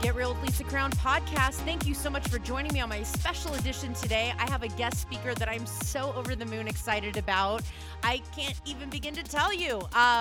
Get Real with Lisa Crown podcast. Thank you so much for joining me on my special edition today. I have a guest speaker that I'm so over the moon excited about. I can't even begin to tell you.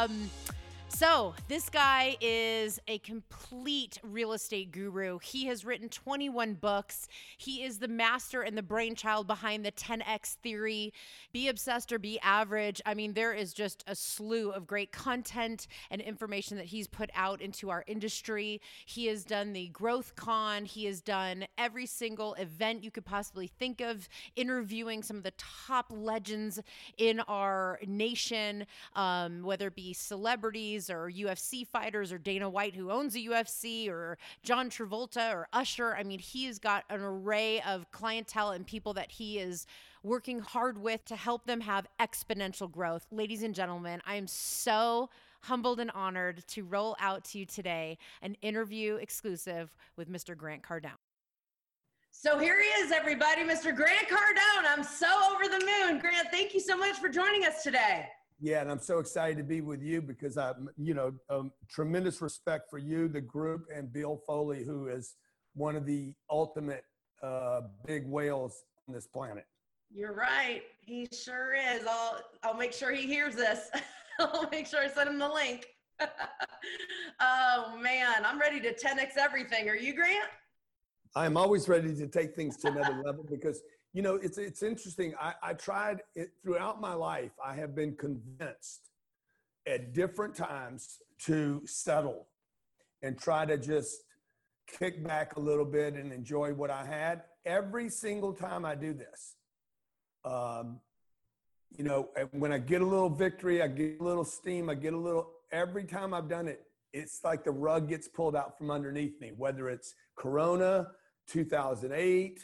So this guy is a complete real estate guru. He has written 21 books. He is the master and the brainchild behind the 10X theory. Be obsessed or be average. I mean, there is just a slew of great content and information that he's put out into our industry. He has done the Growth Con. He has done every single event you could possibly think of, interviewing some of the top legends in our nation, whether it be celebrities or UFC fighters or Dana White, who owns the UFC, or John Travolta or Usher. I mean, he has got an array of clientele and people that he is working hard with to help them have exponential growth. Ladies and gentlemen, I am so humbled and honored to roll out to you today an interview exclusive with Mr. Grant Cardone. So here he is, everybody, Mr. Grant Cardone. I'm so over the moon. Grant, thank you so much for joining us today. Yeah, and I'm so excited to be with you because tremendous respect for you, the group, and Bill Foley, who is one of the ultimate big whales on this planet. You're right. He sure is. I'll make sure he hears this. I'll make sure I send him the link. Oh, man, I'm ready to 10X everything. Are you, Grant? I'm always ready to take things to another level because you know, it's interesting. I tried it throughout my life. I have been convinced at different times to settle and try to just kick back a little bit and enjoy what I had. Every single time I do this, when I get a little victory, I get a little steam, every time I've done it, it's like the rug gets pulled out from underneath me, whether it's Corona, 2008,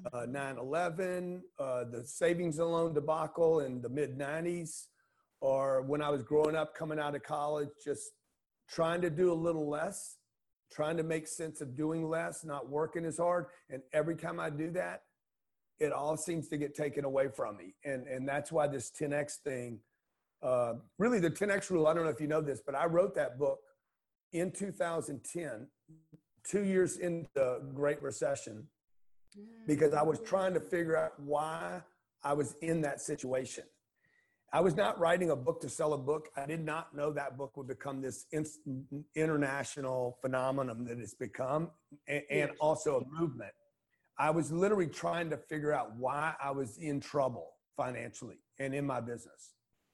9/11, the savings and loan debacle in the mid-90s, or when I was growing up, coming out of college, just trying to do a little less, trying to make sense of doing less, not working as hard. And every time I do that, it all seems to get taken away from me. And that's why this 10X thing, really the 10X rule, I don't know if you know this, but I wrote that book in 2010, 2 years into the Great Recession, because I was trying to figure out why I was in that situation. I was not writing a book to sell a book. I did not know that book would become this international phenomenon that it's become, and also a movement. I was literally trying to figure out why I was in trouble financially and in my business.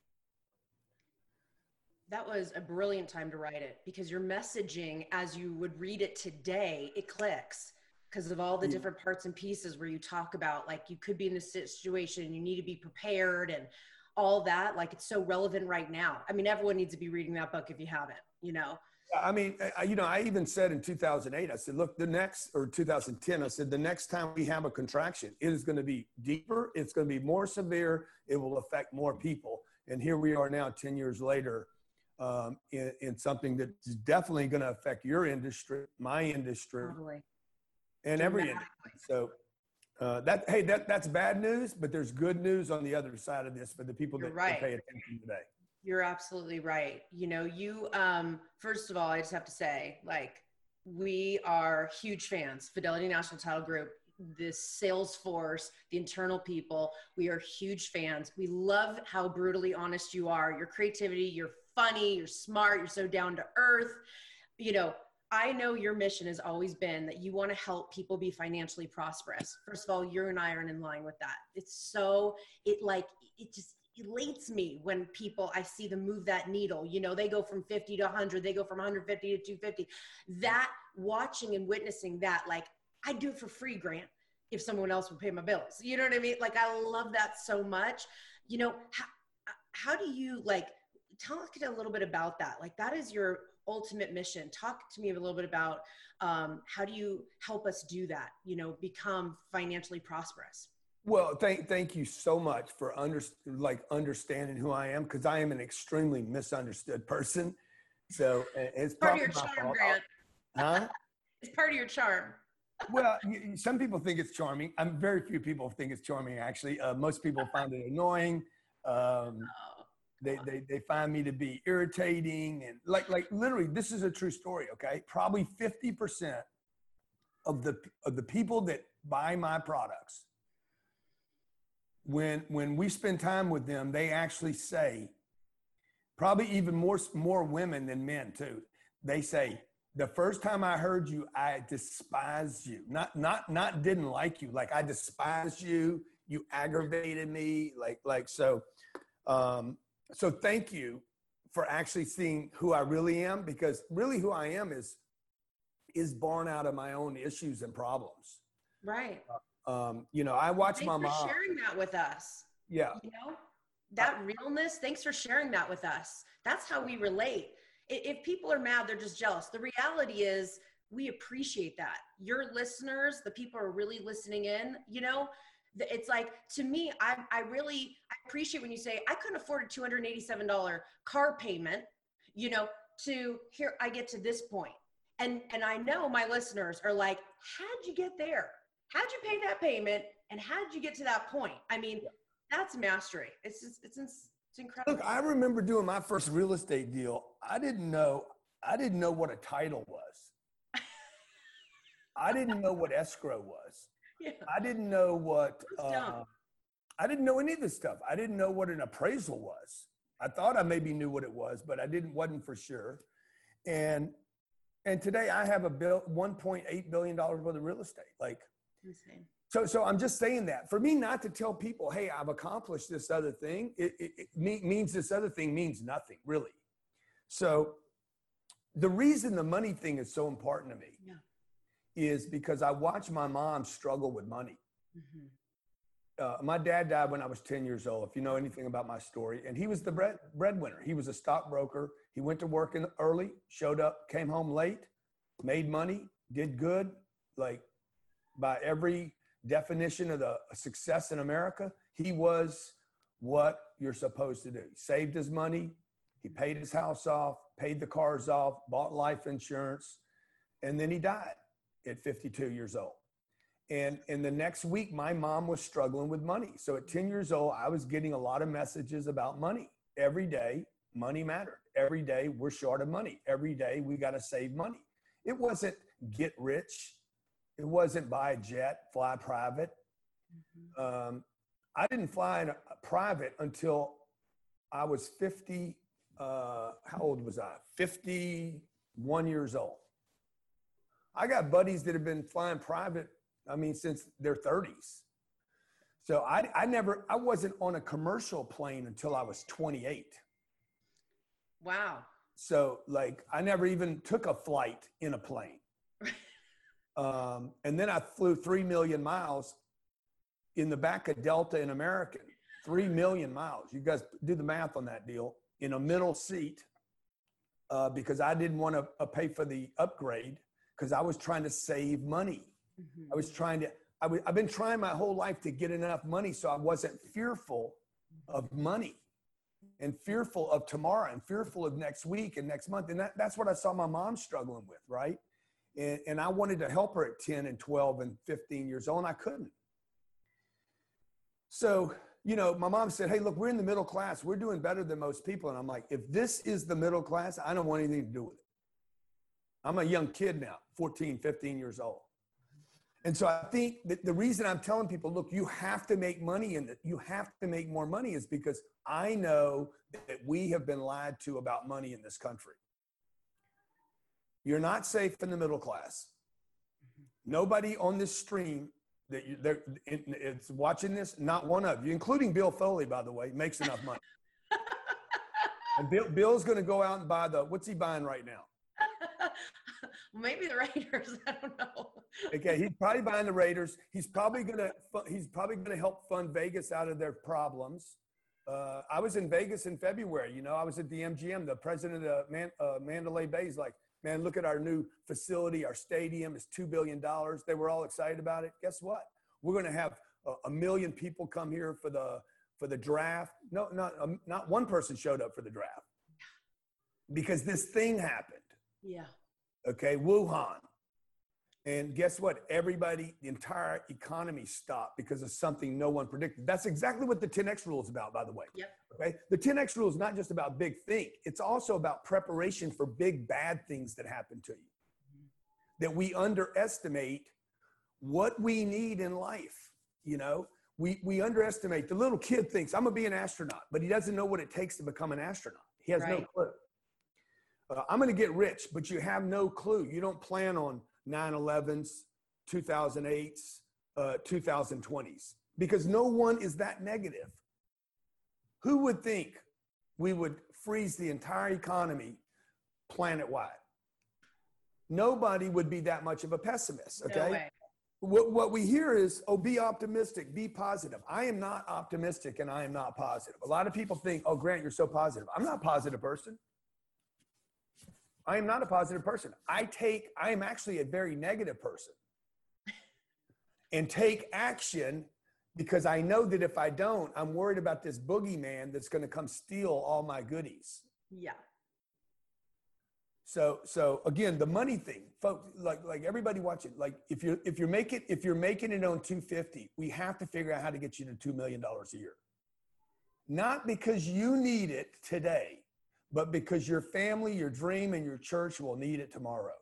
That was a brilliant time to write it because your messaging, as you would read it today, it clicks. Because of all the different parts and pieces where you talk about, like, you could be in a situation, you need to be prepared and all that. Like, it's so relevant right now. I mean, everyone needs to be reading that book if you haven't, you know? I mean, I even said in 2008, I said, look, 2010, I said, the next time we have a contraction, it is going to be deeper. It's going to be more severe. It will affect more people. And here we are now, 10 years later, in something that's definitely going to affect your industry, my industry. Totally. And every industry. So that's bad news, but there's good news on the other side of this for the people that pay attention today. You're absolutely right. You know, first of all, I just have to say, like, we are huge fans. Fidelity National Title Group, this sales force, the internal people, we are huge fans. We love how brutally honest you are. Your creativity, you're funny, you're smart, you're so down to earth. You know, I know your mission has always been that you want to help people be financially prosperous. First of all, you and I are in line with that. It just elates me when I see them move that needle. You know, they go from 50 to 100, they go from 150 to 250. That, watching and witnessing that, like, I'd do it for free, Grant, if someone else would pay my bills. You know what I mean? Like, I love that so much. You know, how do you, like, talk a little bit about that? Like, that is your ultimate mission. Talk to me a little bit about how do you help us do that, you know, become financially prosperous? Well, thank you so much for understanding who I am, because I am an extremely misunderstood person. So it's part of your charm, Grant. Huh? It's part of your charm. Well, some people think it's charming. Very few people think it's charming, actually. Most people find it annoying. They find me to be irritating, and like literally, this is a true story. Okay, probably 50% of the people that buy my products, when we spend time with them, they actually say, probably even more women than men too. They say, the first time I heard you, I despised you. Not didn't like you. Like, I despised you. You aggravated me. So thank you for actually seeing who I really am, because really who I am is born out of my own issues and problems. Right. I watch my mom. Thanks for sharing that with us. Yeah. That realness. Thanks for sharing that with us. That's how we relate. If people are mad, they're just jealous. The reality is we appreciate that. Your listeners, the people are really listening in, it's like, to me, I appreciate when you say, I couldn't afford a $287 car payment, to here, I get to this point. And I know my listeners are like, how'd you get there? How'd you pay that payment? And how'd you get to that point? I mean, that's mastery. It's incredible. Look, I remember doing my first real estate deal. I didn't know what a title was. I didn't know what escrow was. Yeah. I didn't know what, I didn't know any of this stuff. I didn't know what an appraisal was. I thought I maybe knew what it was, but I wasn't for sure. And today I have $1.8 billion worth of real estate. Like, insane. So I'm just saying that for me not to tell people, hey, I've accomplished this other thing. It means this other thing means nothing, really. So the reason the money thing is so important to me is because I watched my mom struggle with money. Mm-hmm. My dad died when I was 10 years old, if you know anything about my story. And he was the breadwinner. He was a stockbroker. He went to work early, showed up, came home late, made money, did good. Like, by every definition of the success in America, he was what you're supposed to do. He saved his money. He paid his house off, paid the cars off, bought life insurance, and then he died at 52 years old. And the next week, my mom was struggling with money. So at 10 years old, I was getting a lot of messages about money. Every day, money mattered. Every day, we're short of money. Every day, we got to save money. It wasn't get rich. It wasn't buy a jet, fly private. Mm-hmm. I didn't fly in a private until I was 50. How old was I? 51 years old. I got buddies that have been flying private, since their 30s. So I wasn't on a commercial plane until I was 28. Wow. So I never even took a flight in a plane. And then I flew 3 million miles in the back of Delta and American. 3 million miles. You guys do the math on that deal. In a middle seat, because I didn't want to pay for the upgrade, because I was trying to save money. Mm-hmm. I've been trying my whole life to get enough money so I wasn't fearful of money and fearful of tomorrow and fearful of next week and next month. And that's what I saw my mom struggling with, right? And I wanted to help her at 10 and 12 and 15 years old, and I couldn't. So, my mom said, hey, look, we're in the middle class. We're doing better than most people. And I'm like, if this is the middle class, I don't want anything to do with it. I'm a young kid now, 14, 15 years old. And so I think that the reason I'm telling people, look, you have to make money and that you have to make more money is because I know that we have been lied to about money in this country. You're not safe in the middle class. Nobody on this stream it's watching this, not one of you, including Bill Foley, by the way, makes enough money. And Bill's going to go out and buy what's he buying right now? Maybe the Raiders. I don't know. Okay, he's probably buying the Raiders. He's probably going to help fund Vegas out of their problems. I was in Vegas in February. I was at the MGM. The president of Mandalay Bay is like, man, look at our new facility. Our stadium is $2 billion. They were all excited about it. Guess what? We're going to have 1 million people come here for the draft. No, not one person showed up for the draft because this thing happened. Yeah. Okay, Wuhan. And guess what? The entire economy stopped because of something no one predicted. That's exactly what the 10X rule is about, by the way. Yep. Okay. The 10X rule is not just about big think. It's also about preparation for big bad things that happen to you. Mm-hmm. That we underestimate what we need in life. You know, we underestimate. The little kid thinks, I'm gonna be an astronaut, but he doesn't know what it takes to become an astronaut. He has no clue. I'm gonna get rich, but you have no clue. You don't plan on 9/11s, 2008s, 2020s, because no one is that negative. Who would think we would freeze the entire economy planet-wide? Nobody would be that much of a pessimist, okay? No way. What we hear is, oh, be optimistic, be positive. I am not optimistic and I am not positive. A lot of people think, oh, Grant, you're so positive. I'm not a positive person. I am not a positive person. I am actually a very negative person and take action because I know that if I don't, I'm worried about this boogeyman that's going to come steal all my goodies. Yeah. So again, the money thing, folks, like everybody watching, like if you're making it on 250, we have to figure out how to get you to $2 million a year. Not because you need it today, but because your family, your dream, and your church will need it tomorrow.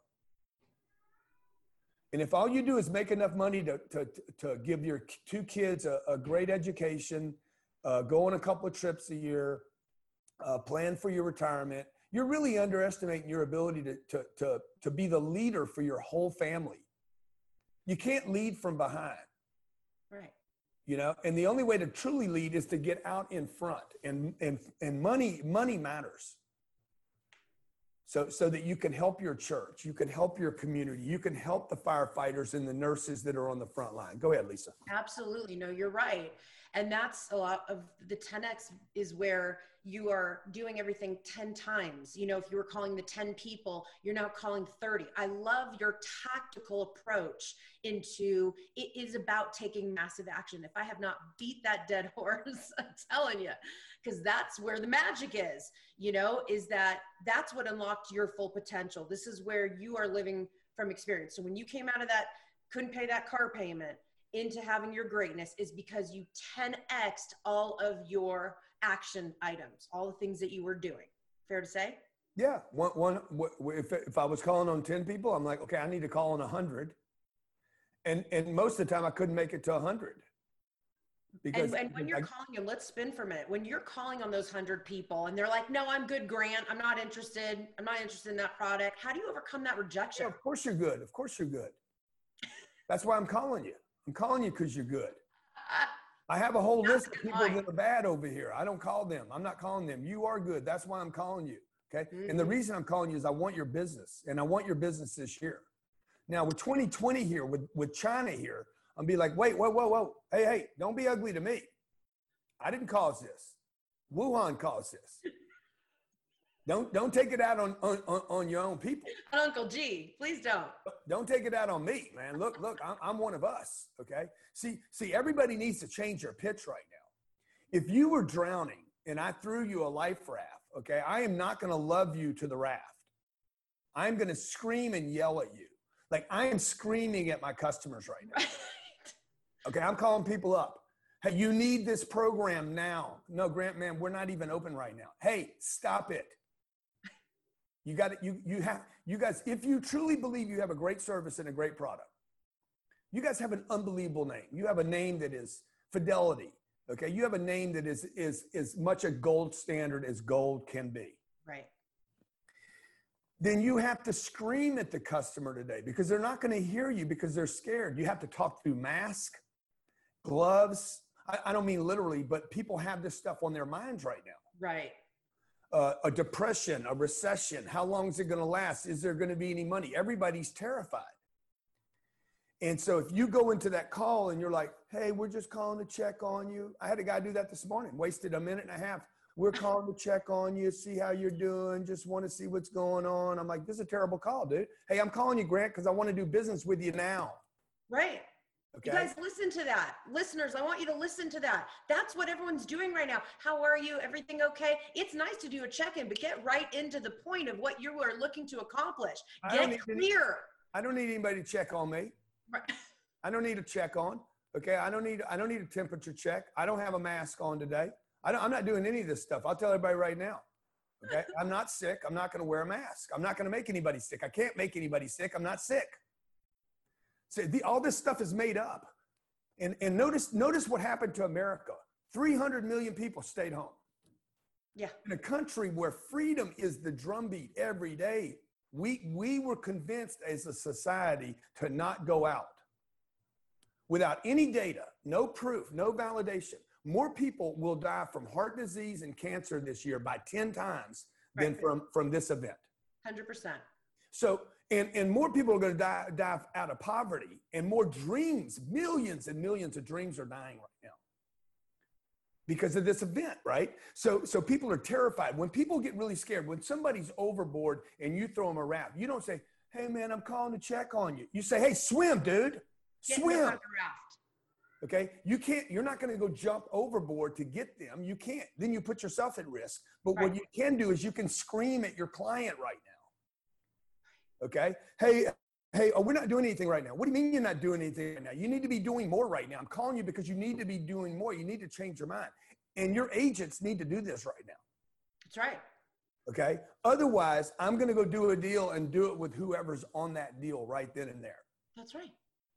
And if all you do is make enough money to give your 2 kids a great education, go on a couple of trips a year, plan for your retirement, you're really underestimating your ability to be the leader for your whole family. You can't lead from behind. Right. You know, and the only way to truly lead is to get out in front, and money matters. So that you can help your church, you can help your community, you can help the firefighters and the nurses that are on the front line. Go ahead, Lisa. Absolutely. No, you're right. And that's a lot of the 10X is where you are doing everything 10 times. You know, if you were calling the 10 people, you're now calling 30. I love your tactical approach into it is about taking massive action. If I have not beat that dead horse, I'm telling you, because that's where the magic is, you know, is that's what unlocked your full potential. This is where you are living from experience. So when you came out of that, couldn't pay that car payment, into having your greatness is because you 10x'd all of your action items, all the things that you were doing. Fair to say? Yeah. If I was calling on 10 people, I'm like, okay, I need to call on 100. And most of the time I couldn't make it to 100. Because and when you're calling them, let's spin for a minute. When you're calling on those 100 people and they're like, no, I'm good, Grant. I'm not interested. I'm not interested in that product. How do you overcome that rejection? Yeah, of course you're good. Of course you're good. That's why I'm calling you. I'm calling you because you're good. I have a whole list of people that are bad over here. I don't call them. I'm not calling them. You are good. That's why I'm calling you. Okay. Mm-hmm. And the reason I'm calling you is I want your business, and I want your business this year. Now with 2020 here, with China here, I'm be like, wait, whoa. Hey, don't be ugly to me. I didn't cause this. Wuhan caused this. Don't take it out on your own people. Uncle G, please don't. Don't take it out on me, man. Look, I'm one of us, okay? See, everybody needs to change their pitch right now. If you were drowning and I threw you a life raft, okay, I am not going to love you to the raft. I'm going to scream and yell at you. Like I am screaming at my customers right now. Right. Okay, I'm calling people up. Hey, you need this program now. No, Grant, man, we're not even open right now. Hey, stop it. You got it. You guys, if you truly believe you have a great service and a great product, you guys have an unbelievable name. You have a name that is fidelity. Okay. You have a name that is as much a gold standard as gold can be. Right. Then you have to scream at the customer today because they're not going to hear you because they're scared. You have to talk through mask, gloves. I don't mean literally, but people have this stuff on their minds right now. Right. A depression, a recession. How long is it going to last? Is there going to be any money? Everybody's terrified. And so if you go into that call and you're like, hey, we're just calling to check on you. I had a guy do that this morning, wasted a minute and a half. We're calling to check on you, see how you're doing, just want to see what's going on. I'm like, this is a terrible call, dude. Hey, I'm calling you, Grant, because I want to do business with you now. Right. Okay. You guys listen to that. Listeners, I want you to listen to that. That's what everyone's doing right now. How are you? Everything okay? It's nice to do a check-in, but get right into the point of what you are looking to accomplish. Get clear. I don't need anybody to check on me. Right. I don't need a check on. Okay. I don't need a temperature check. I don't have a mask on today. I'm not doing any of this stuff. I'll tell everybody right now. Okay. I'm not sick. I'm not going to wear a mask. I'm not going to make anybody sick. I can't make anybody sick. I'm not sick. All this stuff is made up. And notice what happened to America. 300 million people stayed home. Yeah. In a country where freedom is the drumbeat every day, we were convinced as a society to not go out. Without any data, no proof, no validation, more people will die from heart disease and cancer this year by 10 times than from this event. 100%. So, and more people are going to die out of poverty, and more dreams, millions and millions of dreams are dying right now because of this event, right? So people are terrified. When people get really scared, when somebody's overboard and you throw them a raft, you don't say, hey man, I'm calling to check on you. You say, hey, swim, dude, swim. Okay, you're not going to go jump overboard to get them. You can't. Then you put yourself at risk. But what you can do is you can scream at your client right now. Okay, hey, oh, we're not doing anything right now. What do you mean you're not doing anything right now? You need to be doing more right now. I'm calling you because you need to be doing more. You need to change your mind. And your agents need to do this right now. That's right. Okay, otherwise, I'm going to go do a deal and do it with whoever's on that deal right then and there. That's right.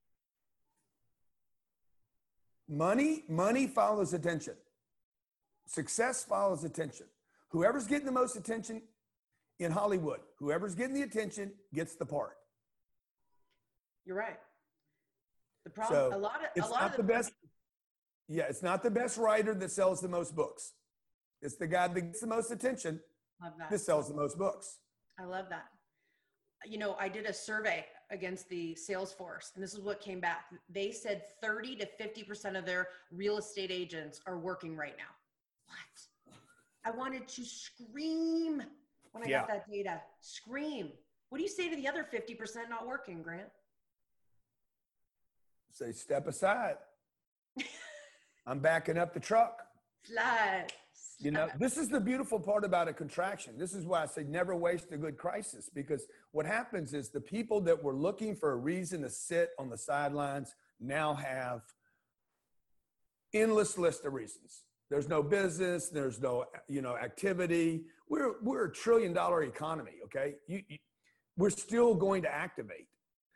Money follows attention. Success follows attention. Whoever's getting the most attention in Hollywood, whoever's getting the attention gets the part. You're right. The problem, So a lot of the best. Yeah, it's not the best writer that sells the most books. It's the guy that gets the most attention that sells the most books. I love that. You know, I did a survey against the Salesforce, and this is what came back. They said 30 to 50% of their real estate agents are working right now. What? I wanted to scream when I got that data. Scream. What do you say to the other 50% not working, Grant? Say, step aside. I'm backing up the truck. Slide. You know, this is the beautiful part about a contraction. This is why I say never waste a good crisis, because what happens is the people that were looking for a reason to sit on the sidelines now have endless list of reasons. There's no business. There's no, activity. We're a $1 trillion economy. Okay. We're still going to activate.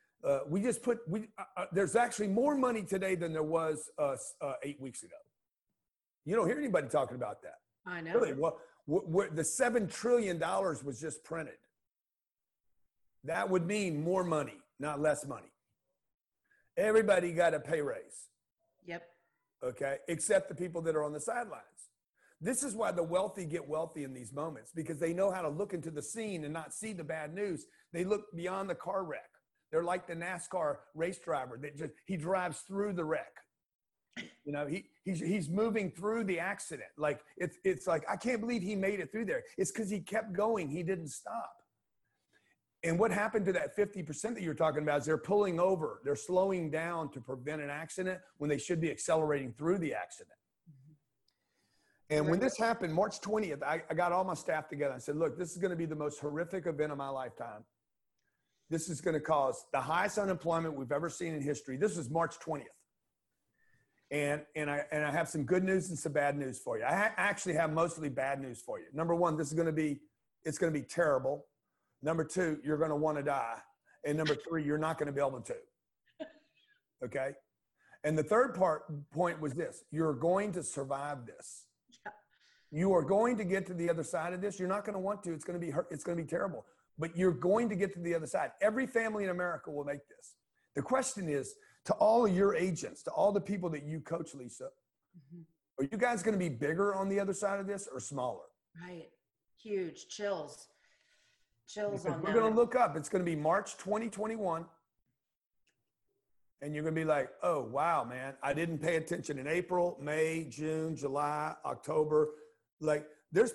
There's actually more money today than there was 8 weeks ago. You don't hear anybody talking about that. I know. Really, the $7 trillion was just printed. That would mean more money, not less money. Everybody got a pay raise. Yep. Okay, except the people that are on the sidelines. This is why the wealthy get wealthy in these moments, because they know how to look into the scene and not see the bad news. They look beyond the car wreck. They're like the NASCAR race driver that he drives through the wreck. You know, he's moving through the accident. Like it's like, I can't believe he made it through there. It's because he kept going. He didn't stop. And what happened to that 50% that you're talking about is they're pulling over. They're slowing down to prevent an accident when they should be accelerating through the accident. And when this happened, March 20th, I got all my staff together. I said, look, this is going to be the most horrific event of my lifetime. This is going to cause the highest unemployment we've ever seen in history. This was March 20th. And I have some good news and some bad news for you. I actually have mostly bad news for you. Number one, it's going to be terrible. Number two, you're going to want to die. And number three, you're not going to be able to. Okay? And the third point was this: you're going to survive this. Yeah. You are going to get to the other side of this. You're not going to want to. It's going to be hurt. It's going to be terrible. But you're going to get to the other side. Every family in America will make this. The question is, to all of your agents, to all the people that you coach, Lisa, are you guys going to be bigger on the other side of this or smaller? Right. Huge. Chills because on that. We're going to look up. It's going to be March 2021. And you're going to be like, oh, wow, man, I didn't pay attention in April, May, June, July, October. Like there's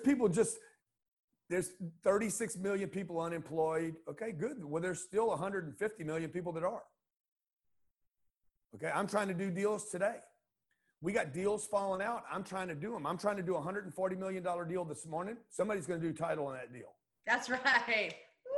36 million people unemployed. Okay, good. Well, there's still 150 million people that are. Okay, I'm trying to do deals today. We got deals falling out. I'm trying to do them. I'm trying to do a $140 million deal this morning. Somebody's going to do title on that deal. That's right.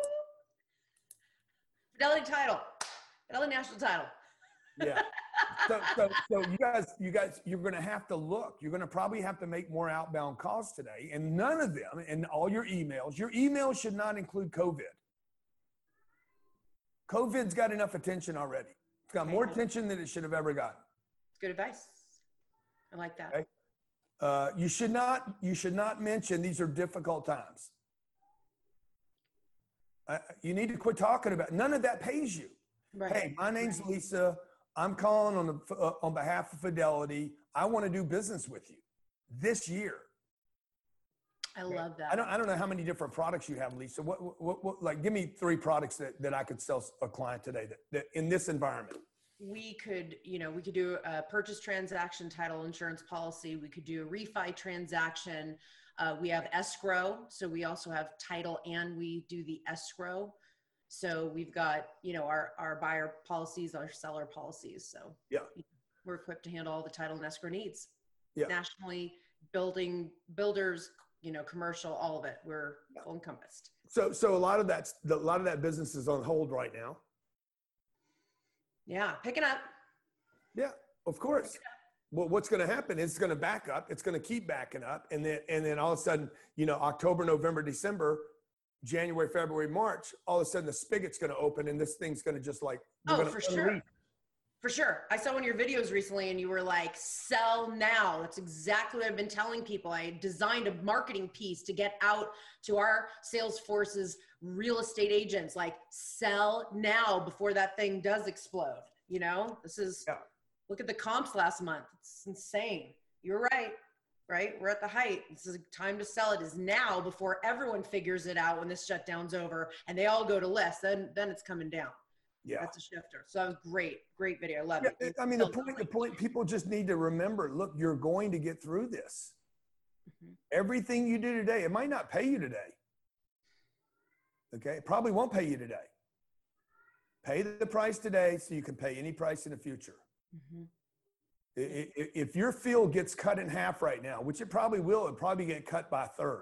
Fidelity Title. Fidelity National Title. Yeah. So you guys, you're going to have to look. You're going to probably have to make more outbound calls today. And none of them, and all your emails should not include COVID. COVID's got enough attention already. It's got more attention than it should have ever gotten. It's good advice. I like that. Okay? You should not mention these are difficult times. You need to quit talking about it. None of that pays you. Right. Hey, my name's Lisa. I'm calling on behalf of Fidelity. I want to do business with you this year. I love that. I don't know how many different products you have, Lisa. What like, give me 3 products that I could sell a client today that in this environment. We could do a purchase transaction, title insurance policy. We could do a refi transaction. We have escrow. So we also have title and we do the escrow. So we've got, our buyer policies, our seller policies. So yeah, we're equipped to handle all the title and escrow needs. Yeah. Nationally, builders, commercial, all of it. We're full encompassed. So a lot of that business is on hold right now. Yeah, picking up. Yeah, of course. Well, what's going to happen is it's going to back up. It's going to keep backing up, and then all of a sudden, October, November, December, January, February, March, all of a sudden the spigot's going to open, and this thing's going to just like. For sure. For sure. I saw one of your videos recently and you were like, sell now. That's exactly what I've been telling people. I designed a marketing piece to get out to our Salesforce's real estate agents, like sell now before that thing does explode. This is, look at the comps last month. It's insane. You're right? We're at the height. This is time to sell. It is now before everyone figures it out when this shutdown's over and they all go to list. Then it's coming down. Yeah, that's a shifter. So that was great video. I love it. I mean, the point people just need to remember, look, you're going to get through this. Mm-hmm. Everything you do today, it might not pay you today. Okay. It probably won't pay you today. Pay the price today so you can pay any price in the future. Mm-hmm. If your field gets cut in half right now, which it probably will, it'll probably get cut by a third.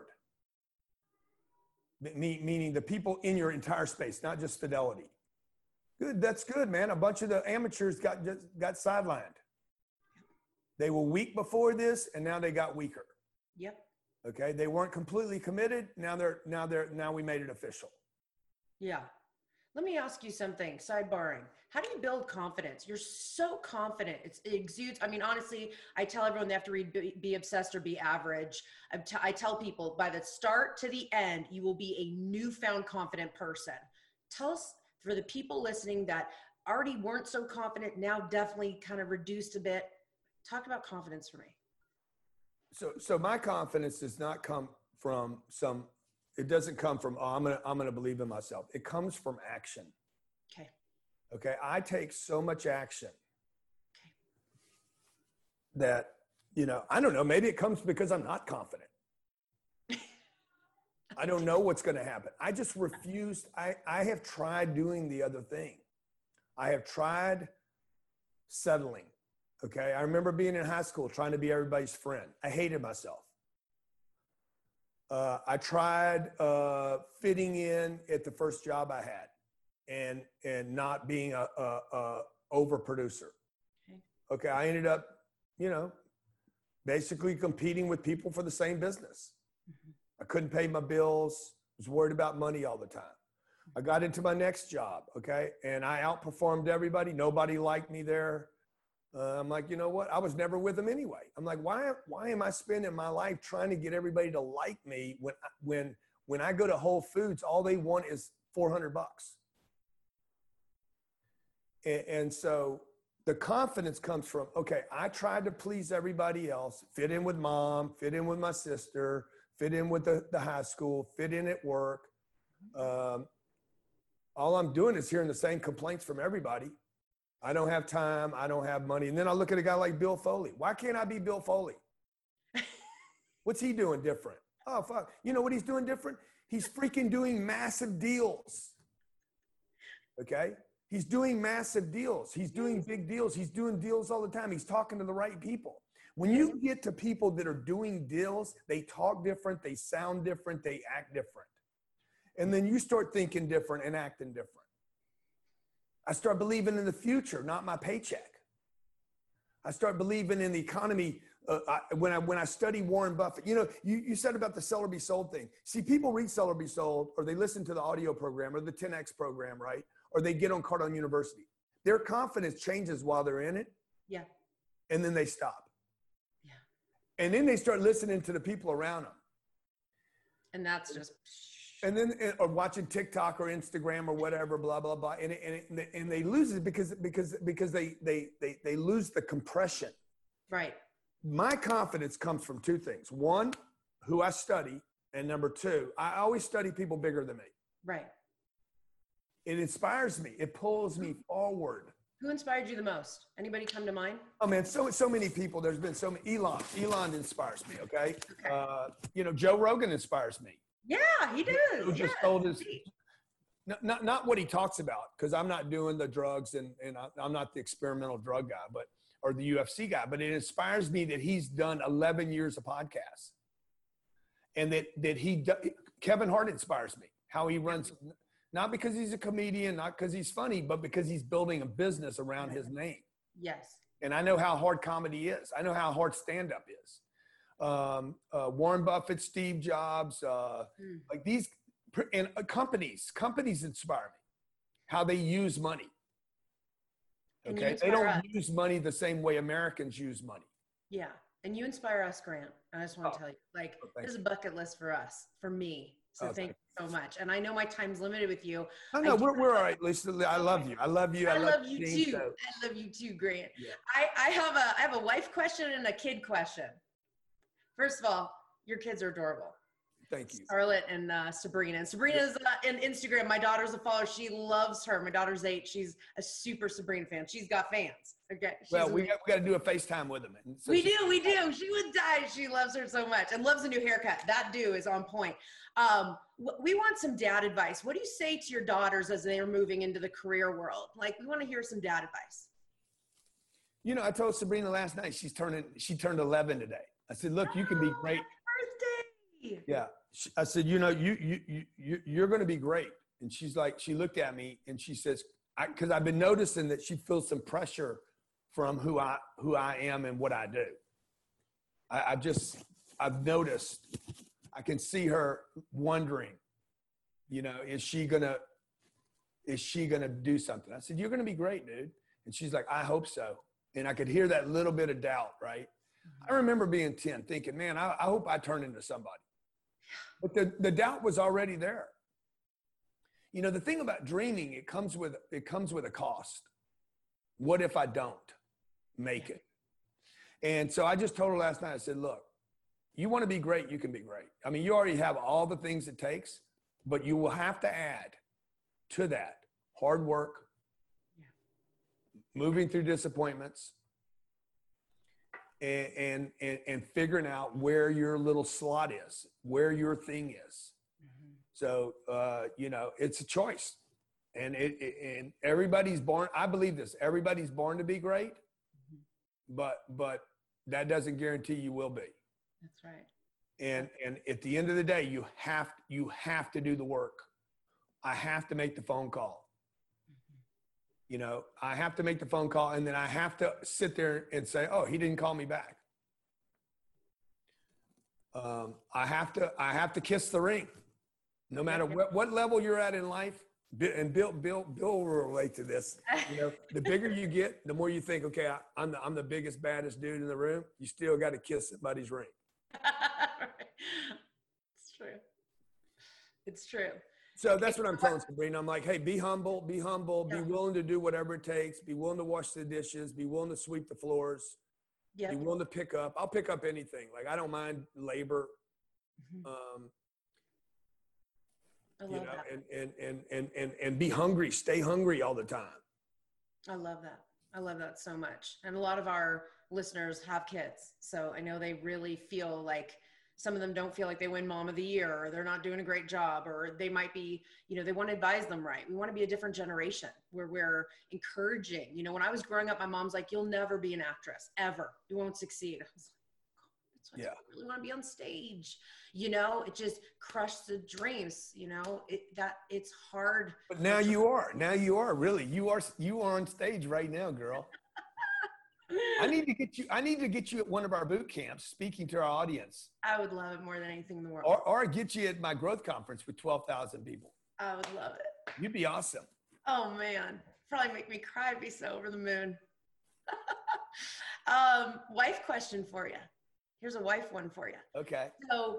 Meaning the people in your entire space, not just Fidelity. Good. That's good, man. A bunch of the amateurs got sidelined. They were weak before this, and now they got weaker. Yep. Okay. They weren't completely committed. Now we made it official. Yeah. Let me ask you something. Sidebarring. How do you build confidence? You're so confident. It exudes. I mean, honestly, I tell everyone they have to read Be Obsessed or Be Average. I tell people by the start to the end, you will be a newfound confident person. Tell us. For the people listening that already weren't so confident, now definitely kind of reduced a bit. Talk about confidence for me. So my confidence does not come from it doesn't come from, I'm going to believe in myself. It comes from action. Okay. I take so much action that, I don't know, maybe it comes because I'm not confident. I don't know what's going to happen. I just refused. I have tried doing the other thing. I have tried settling. Okay. I remember being in high school trying to be everybody's friend. I hated myself. I tried fitting in at the first job I had and not being a overproducer. Okay. I ended up, basically competing with people for the same business. Mm-hmm. I couldn't pay my bills, was worried about money all the time. I got into my next job, okay? And I outperformed everybody. Nobody liked me there. I'm like, you know what? I was never with them anyway. I'm like, why am I spending my life trying to get everybody to like me when I go to Whole Foods, all they want is $400? And so the confidence comes from, okay, I tried to please everybody else, fit in with mom, fit in with my sister, fit in with the high school, fit in at work. All I'm doing is hearing the same complaints from everybody. I don't have time. I don't have money. And then I look at a guy like Bill Foley. Why can't I be Bill Foley? What's he doing different? Oh, fuck. You know what he's doing different? He's freaking doing massive deals. Okay? He's doing massive deals. He's doing big deals. He's doing deals all the time. He's talking to the right people. When you get to people that are doing deals, they talk different, they sound different, they act different. And then you start thinking different and acting different. I start believing in the future, not my paycheck. I start believing in the economy. When I study Warren Buffett, you said about the Sell or Be Sold thing. See, people read Sell or Be Sold, or they listen to the audio program or the 10X program, right? Or they get on Cardone University. their confidence changes while they're in it. Yeah. And then they stop. Yeah. And then they start listening to the people around them. And that's just. And then, or watching TikTok or Instagram or whatever, blah, blah, blah. And they lose it because they lose the compression. Right. My confidence comes from two things. One, who I study. And number two, I always study people bigger than me. Right. It inspires me. It pulls me forward. Who inspired you the most? Anybody come to mind? Oh man, so many people. There's been so many. Elon inspires me. Okay. Joe Rogan inspires me. Yeah, he does. Who just told his, not what he talks about, because I'm not doing the drugs and I'm not the experimental drug guy, or the UFC guy, but it inspires me that he's done 11 years of podcasts. And that Kevin Hart inspires me, how he runs, not because he's a comedian, not because he's funny, but because he's building a business around his name. Yes. And I know how hard comedy is. I know how hard stand-up is. Warren Buffett, Steve Jobs, like these, and companies inspire me, how they use money. Okay. They don't use money the same way Americans use money. Yeah. And you inspire us, Grant. I just want to tell you, this is a bucket list for us, for me. So thank you so much. And I know my time's limited with you. Oh, no, we're all right, Lisa. I love you. I love you. I love you too. So. I love you too, Grant. Yeah. I have a wife question and a kid question. First of all, your kids are adorable. Thank you. Scarlett and Sabrina. And Sabrina's on Instagram. My daughter's a follower. She loves her. My daughter's 8. She's a super Sabrina fan. She's got fans. Okay. Well, we got to do a FaceTime with them. So we do. She would die. She loves her so much and loves a new haircut. That do is on point. We want some dad advice. What do you say to your daughters as they're moving into the career world? Like, we want to hear some dad advice. I told Sabrina last night, she turned 11 today. I said, look, you can be great. Birthday. Yeah. I said, you're going to be great. And she's like, she looked at me and she says, because I've been noticing that she feels some pressure from who I am and what I do. I've noticed, I can see her wondering, is she gonna do something? I said, you're going to be great, dude. And she's like, I hope so. And I could hear that little bit of doubt, right? I remember being 10 thinking, man, I hope I turn into somebody. But the doubt was already there. The thing about dreaming, it comes with a cost. What if I don't make it? And so I just told her last night, I said, look, you want to be great, you can be great. I mean, you already have all the things it takes, but you will have to add to that hard work, moving through disappointments, and figuring out where your little slot is, where your thing is. Mm-hmm. So, it's a choice, and and everybody's born. I believe this. Everybody's born to be great, but that doesn't guarantee you will be. That's right. And at the end of the day, you have to do the work. I have to make the phone call. I have to make the phone call, and then I have to sit there and say, oh, he didn't call me back. I have to kiss the ring, no matter what level you're at in life. And Bill will relate to this. The bigger you get, the more you think, okay, I'm the biggest, baddest dude in the room. You still got to kiss somebody's ring. It's true. So that's what I'm telling Sabrina. I'm like, hey, be humble, be willing to do whatever it takes, be willing to wash the dishes, be willing to sweep the floors, be willing to pick up. I'll pick up anything. Like, I don't mind labor. Mm-hmm. I love that. And be hungry, stay hungry all the time. I love that. I love that so much. And a lot of our listeners have kids. So I know they really feel like some of them don't feel like they win Mom of the Year, or they're not doing a great job, or they might be, they want to advise them right. We want to be a different generation where we're encouraging. When I was growing up, my mom's like, you'll never be an actress, ever. You won't succeed. I was like, I really want to be on stage. It just crushed the dreams, it's hard. But now you are really, you are on stage right now, girl. I need to get you at one of our boot camps, speaking to our audience. I would love it more than anything in the world. Or get you at my growth conference with 12,000 people. I would love it. You'd be awesome. Oh man. Probably make me cry, be so over the moon. Wife question for you. Here's a wife one for you. Okay. So,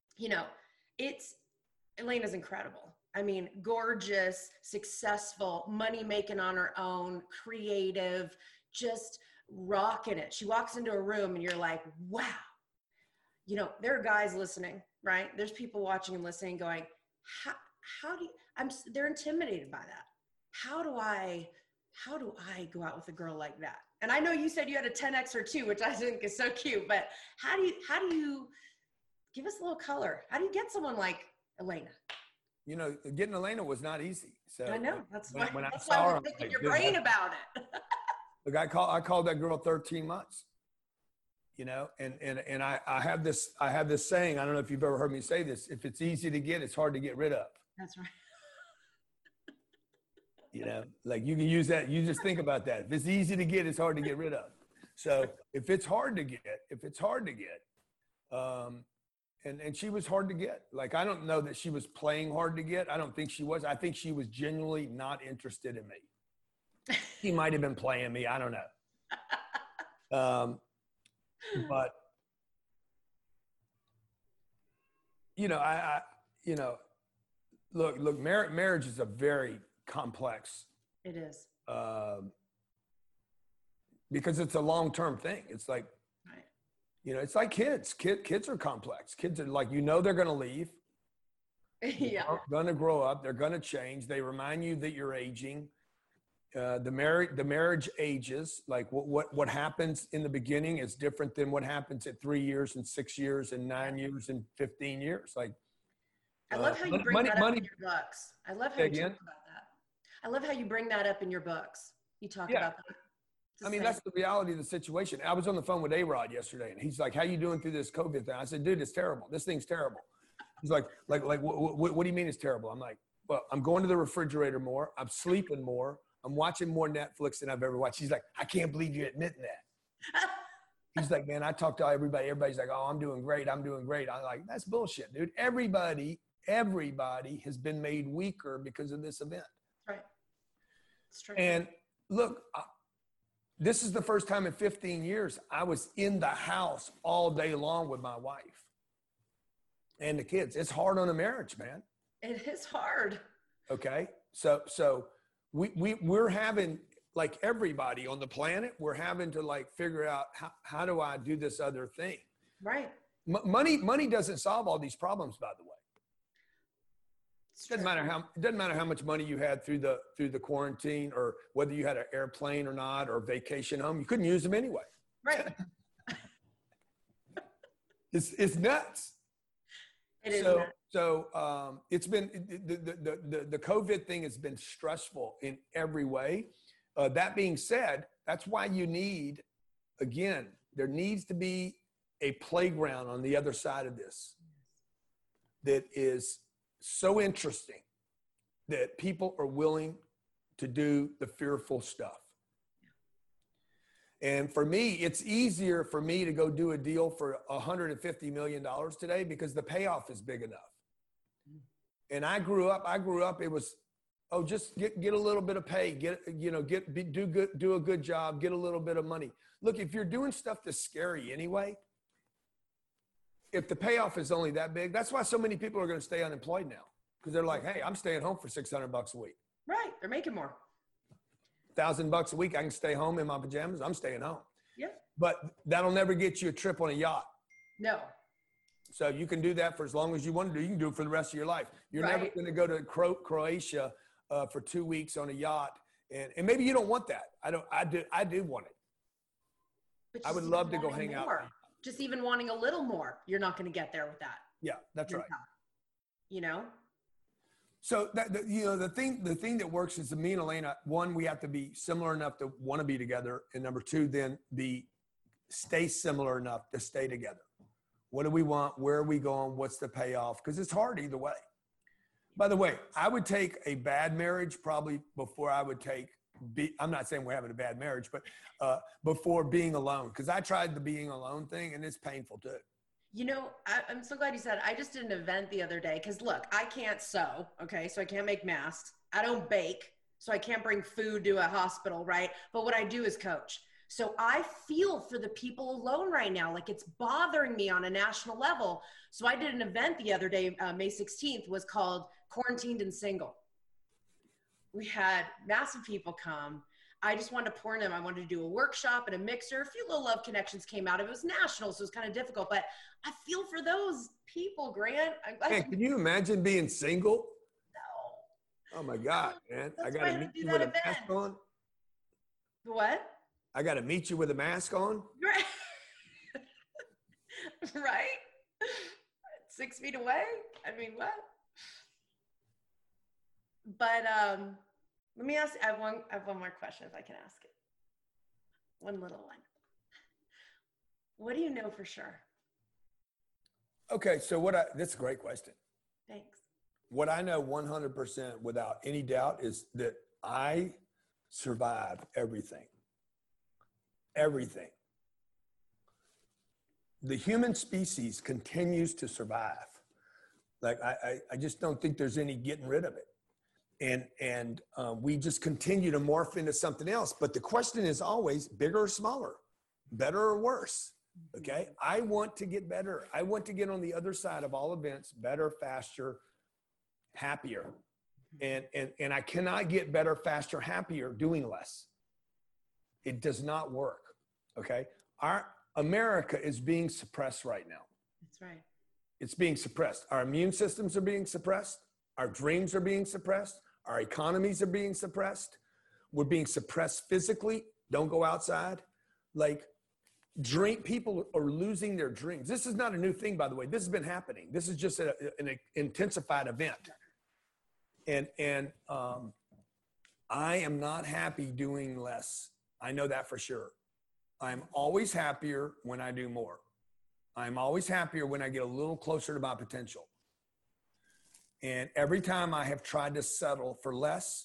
Elena's incredible. I mean, gorgeous, successful, money making on her own, creative, just rocking it. She walks into a room and you're like, wow. There are guys listening, right? There's people watching and listening going, how do you, they're intimidated by that. How do I go out with a girl like that? And I know you said you had a 10X or 2, which I think is so cute, but how do you give us a little color? How do you get someone like Elena? Getting Elena was not easy. So I know. That's why I that's saw why her, I'm thinking like, your brain about it. Look, I called that girl 13 months. And I have this saying, I don't know if you've ever heard me say this, if it's easy to get, it's hard to get rid of. That's right. Like you can use that. You just think about that. If it's easy to get, it's hard to get rid of. So if it's hard to get, and she was hard to get. Like, I don't know that she was playing hard to get. I don't think she was. I think she was genuinely not interested in me. She might have been playing me. I don't know. But look, marriage is a very complex. It is. Because it's a long-term thing. It's like, right. It's like kids. Kids are complex. Kids are like, they're going to leave. Yeah. They're going to grow up. They're going to change. They remind you that you're aging. The marriage ages. Like what happens in the beginning is different than what happens at 3 years and 6 years and 9 years and 15 years. Like, I love how you bring that up in your books. I love how you talk about that. I love how you bring that up in your books. You talk about that. That's the reality of the situation. I was on the phone with A-Rod yesterday, and he's like, "How you doing through this COVID thing?" I said, "Dude, it's terrible. This thing's terrible." He's like, what do you mean it's terrible? I'm like, well, I'm going to the refrigerator more. I'm sleeping more. I'm watching more Netflix than I've ever watched. He's like, "I can't believe you're admitting that." He's like, "Man, I talk to everybody. Everybody's like, oh, I'm doing great. I'm doing great." I'm like, that's bullshit, dude. Everybody has been made weaker because of this event. Right. It's true. And look, this is the first time in 15 years I was in the house all day long with my wife and the kids. It's hard on a marriage, man. It is hard. Okay. So we're having, like everybody on the planet, we're having to like figure out how do I do this other thing? Right. Money doesn't solve all these problems, by the way. It doesn't matter how much money you had through the quarantine, or whether you had an airplane or not, or vacation home. You couldn't use them anyway. Right. It's nuts. It is nuts. So it's been the COVID thing has been stressful in every way. That being said, that's why there needs to be a playground on the other side of this that is so interesting that people are willing to do the fearful stuff. And for me, it's easier for me to go do a deal for $150 million today because the payoff is big enough. And I grew up, it was, just get a little bit of pay, do a good job, get a little bit of money. Look, if you're doing stuff that's scary anyway, if the payoff is only that big, that's why so many people are going to stay unemployed now. Because they're like, hey, I'm staying home for $600 a week. Right. They're making more. $1,000 a week. I can stay home in my pajamas. I'm staying home. Yeah. But that'll never get you a trip on a yacht. No. So you can do that for as long as you want to do. You can do it for the rest of your life. You're never going to go to Croatia for 2 weeks on a yacht. And maybe you don't want that. I do want it. But I would love to go hang out. Just even wanting a little more, you're not going to get there with that. Yeah, that's right. So the thing that works is that me and Elena, one, we have to be similar enough to want to be together, and number two, then stay similar enough to stay together. What do we want? Where are we going? What's the payoff? Because it's hard either way. By the way, I would take a bad marriage probably before I would take. I'm not saying we're having a bad marriage, but before being alone, because I tried the being alone thing, and it's painful too. I'm so glad you said. I just did an event the other day because look, I can't sew. Okay, so I can't make masks. I don't bake. So I can't bring food to a hospital, right? But what I do is coach. So I feel for the people alone right now. Like it's bothering me on a national level. So I did an event the other day, May 16th, was called Quarantined and Single. We had massive people come. I just wanted to pour in them. I wanted to do a workshop and a mixer. A few little love connections came out of it. It was national, so it was kind of difficult. But I feel for those people, Grant. Man, can you imagine being single? No. Oh my God, man. That's I got why I to had meet to do you that with a mask event. on. What? I got to meet you with a mask on. Right. Right? 6 feet away? I mean, what? But let me ask, I have one more question if I can ask it. One little one. What do you know for sure? Okay, so that's a great question. Thanks. What I know 100% without any doubt is that I survive everything. Everything. The human species continues to survive. Like I just don't think there's any getting rid of it. And we just continue to morph into something else. But the question is always bigger or smaller, better or worse. Okay. I want to get better. I want to get on the other side of all events, better, faster, happier. And I cannot get better, faster, happier doing less. It does not work. Okay. Our America is being suppressed right now. That's right. It's being suppressed. Our immune systems are being suppressed. Our dreams are being suppressed. Our economies are being suppressed. We're being suppressed physically. Don't go outside. Like people are losing their dreams. This is not a new thing, by the way. This has been happening. This is just an intensified event. And I am not happy doing less. I know that for sure. I'm always happier when I do more. I'm always happier when I get a little closer to my potential. And every time I have tried to settle for less,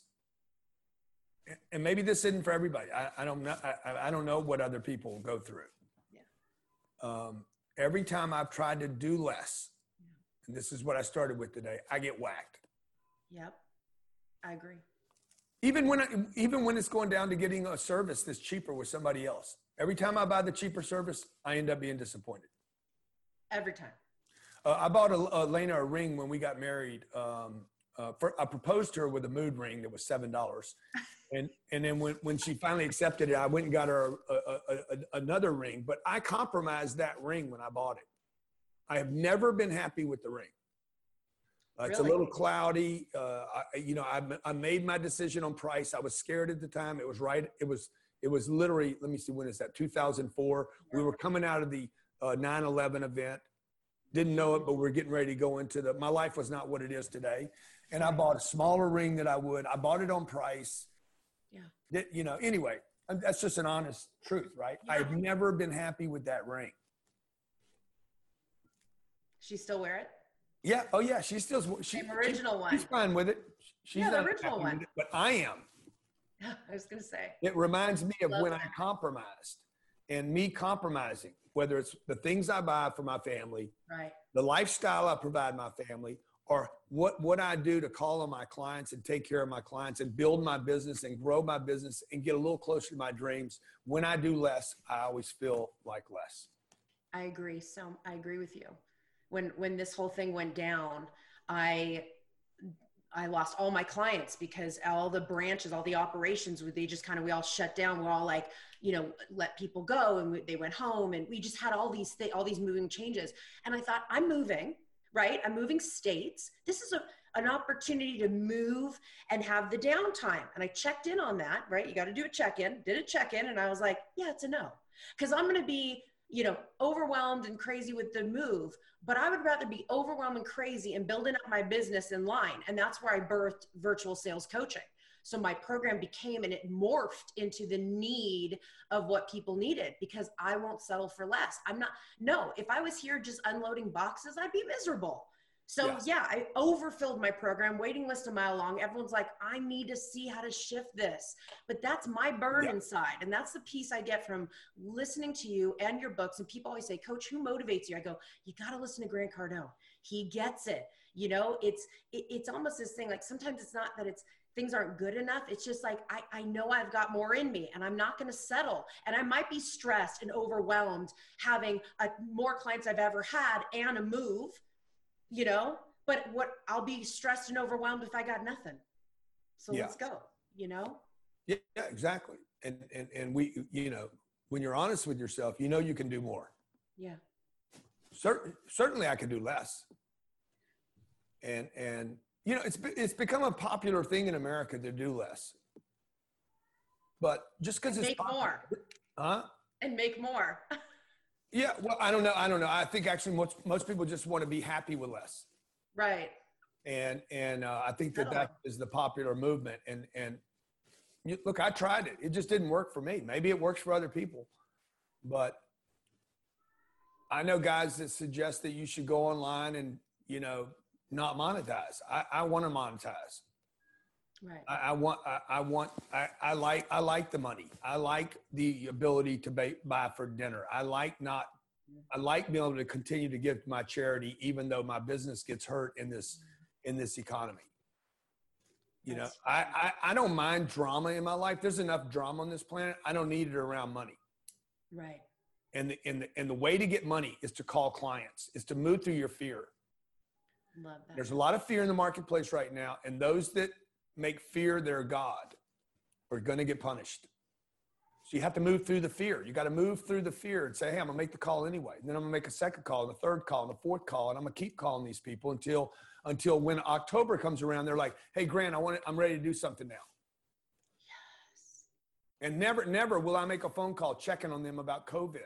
and maybe this isn't for everybody. I don't know what other people go through. Yeah. Every time I've tried to do less, and this is what I started with today, I get whacked. Yep, I agree. Even when it's going down to getting a service that's cheaper with somebody else. Every time I buy the cheaper service, I end up being disappointed. Every time. I bought Elena a ring when we got married. I proposed to her with a mood ring that was $7. And then when she finally accepted it, I went and got her another ring. But I compromised that ring when I bought it. I have never been happy with the ring. It's Really? a little cloudy. I made my decision on price. I was scared at the time. It was right. It was literally, let me see, when is that? 2004. We were coming out of the 9/11 event. Didn't know it, but we're getting ready to go into my life was not what it is today. And I bought a smaller ring than I would. I bought it on price. Yeah. Anyway, that's just an honest truth, right? Yeah. I've never been happy with that ring. She still wear it? Yeah. Oh yeah. She's still, original one. She's fine with it. She's the original one. It, but I am. I was going to say. It reminds me of when I compromised, and me compromising, whether it's the things I buy for my family, right, the lifestyle I provide my family, or what I do to call on my clients and take care of my clients and build my business and grow my business and get a little closer to my dreams. When I do less, I always feel like less. I agree. So I agree with you. When this whole thing went down, I lost all my clients because all the branches, all the operations, we all shut down. We're all like, let people go, and they went home, and we just had all these moving changes. And I thought, I'm moving, right? I'm moving states. This is an opportunity to move and have the downtime. And I checked in on that, right? You got to do a check-in, did a check-in. And I was like, yeah, it's a no. Cause I'm going to be, overwhelmed and crazy with the move, but I would rather be overwhelmed and crazy and building up my business in line. And that's where I birthed virtual sales coaching. So my program became, and it morphed into the need of what people needed, because I won't settle for less. If I was here just unloading boxes, I'd be miserable. So yes. Yeah, I overfilled my program, waiting list a mile long. Everyone's like, I need to see how to shift this, but that's my burn inside. And that's the piece I get from listening to you and your books. And people always say, Coach, who motivates you? I go, you got to listen to Grant Cardone. He gets it. It's almost this thing. Like sometimes it's not that things aren't good enough. It's just like, I know I've got more in me and I'm not going to settle. And I might be stressed and overwhelmed having more clients I've ever had and a move, you know, but I'll be stressed and overwhelmed if I got nothing. So let's go, you know? Yeah, exactly. And we, you know, when you're honest with yourself, you know, you can do more. Yeah. Certainly I could do less. And, you know, it's become a popular thing in America to do less. But just because it's make more. Huh? And make more. Yeah. Well, I don't know. I think actually most people just want to be happy with less. Right. And I think that is the popular movement. And look, I tried it. It just didn't work for me. Maybe it works for other people, but I know guys that suggest that you should go online and, you know, not monetize. I want to monetize. Right. I like the money. I like the ability to buy for dinner. I like being able to continue to give to my charity, even though my business gets hurt in this economy. You know, I don't mind drama in my life. There's enough drama on this planet. I don't need it around money. Right. And the way to get money is to call clients, is to move through your fear. Love that. There's a lot of fear in the marketplace right now. And those that make fear their God are going to get punished. So you have to move through the fear. You got to move through the fear and say, hey, I'm going to make the call anyway. And then I'm going to make a second call and a third call and a fourth call. And I'm going to keep calling these people until when October comes around, they're like, hey, Grant, I'm ready to do something now. Yes. And never will I make a phone call checking on them about COVID.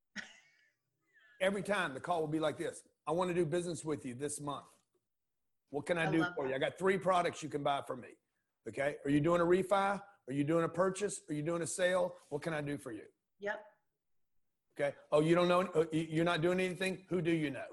Every time the call will be like this. I want to do business with you this month. What can I do for you? I got 3 products you can buy from me. Okay. Are you doing a refi? Are you doing a purchase? Are you doing a sale? What can I do for you? Yep. Okay. Oh, you don't know, you're not doing anything? Who do you know?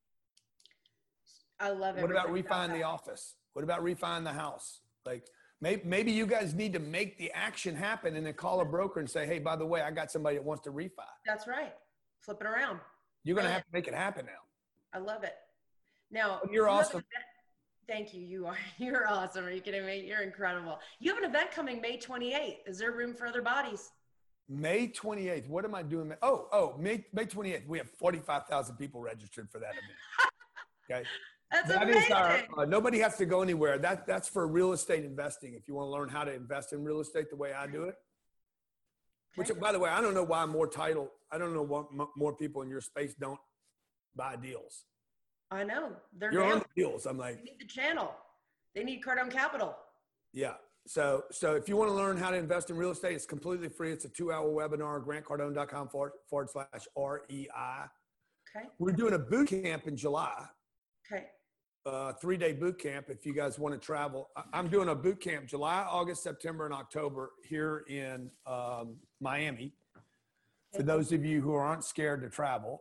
I love it. What about refining the office? What about refining the house? Like maybe you guys need to make the action happen and then call a broker and say, hey, by the way, I got somebody that wants to refi. That's right. Flip it around. You're going to have to make it happen now. I love it. Now, you're awesome. Thank you. You're awesome. Are you kidding me? You're incredible. You have an event coming May 28th. Is there room for other bodies? May 28th. What am I doing? May 28th. We have 45,000 people registered for that event. Okay. That's amazing. Nobody has to go anywhere. That's for real estate investing. If you want to learn how to invest in real estate the way I do it, which, by the way, I don't know why I don't know what more people in your space don't buy deals. I know. You're on the deals. I'm like, they need the channel. They need Cardone Capital. Yeah. So if you want to learn how to invest in real estate, it's completely free. It's a 2-hour webinar, grantcardone.com/REI. Okay. We're doing a boot camp in July. Okay. 3-day boot camp. If you guys want to travel, I'm doing a boot camp July, August, September, and October here in Miami. For those of you who aren't scared to travel.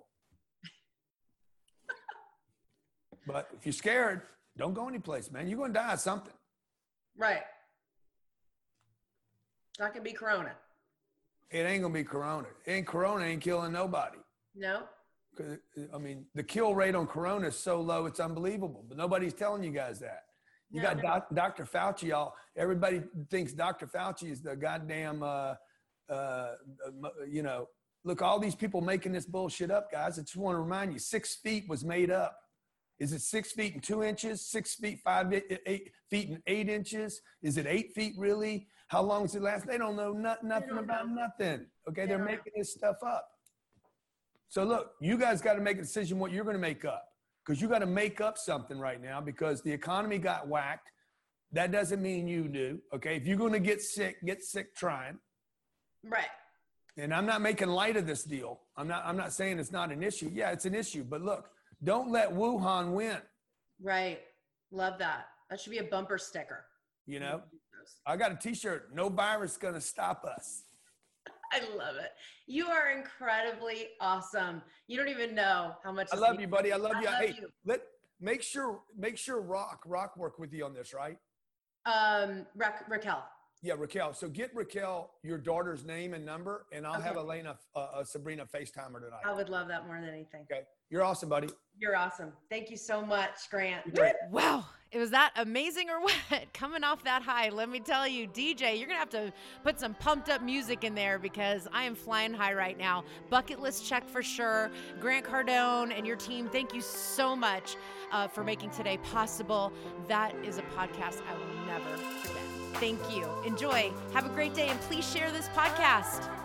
But if you're scared, don't go anyplace, man. You're going to die of something. Right. It's not going to be Corona. It ain't going to be Corona. Corona ain't killing nobody. No. I mean, the kill rate on Corona is so low, it's unbelievable. But nobody's telling you guys that. You got Dr. Fauci, y'all. Everybody thinks Dr. Fauci is the goddamn, look, all these people making this bullshit up, guys. I just want to remind you, 6 feet was made up. Is it 6 feet and 2 inches, 6 feet, 8 feet and 8 inches? Is it 8 feet really? How long does it last? They don't know nothing about nothing. Okay, they're making this stuff up. So look, you guys got to make a decision what you're going to make up, because you got to make up something right now because the economy got whacked. That doesn't mean you do. Okay, if you're going to get sick trying. Right. And I'm not making light of this deal. I'm not saying it's not an issue. Yeah, it's an issue. But look, don't let Wuhan win. Right. Love that. That should be a bumper sticker. You know, I got a t-shirt. No virus going to stop us. I love it. You are incredibly awesome. You don't even know how much I love you, buddy. I love you. Hey, make sure Rock work with you on this, right? Raquel. Yeah, Raquel. So get Raquel your daughter's name and number, and I'll have Elena, Sabrina FaceTime her tonight. I would love that more than anything. Okay. You're awesome, buddy. You're awesome. Thank you so much, Grant. Wow. It was that amazing or what? Coming off that high, let me tell you, DJ, you're going to have to put some pumped up music in there because I am flying high right now. Bucket list check for sure. Grant Cardone and your team, thank you so much for making today possible. That is a podcast I will never forget. Thank you. Enjoy. Have a great day, and please share this podcast.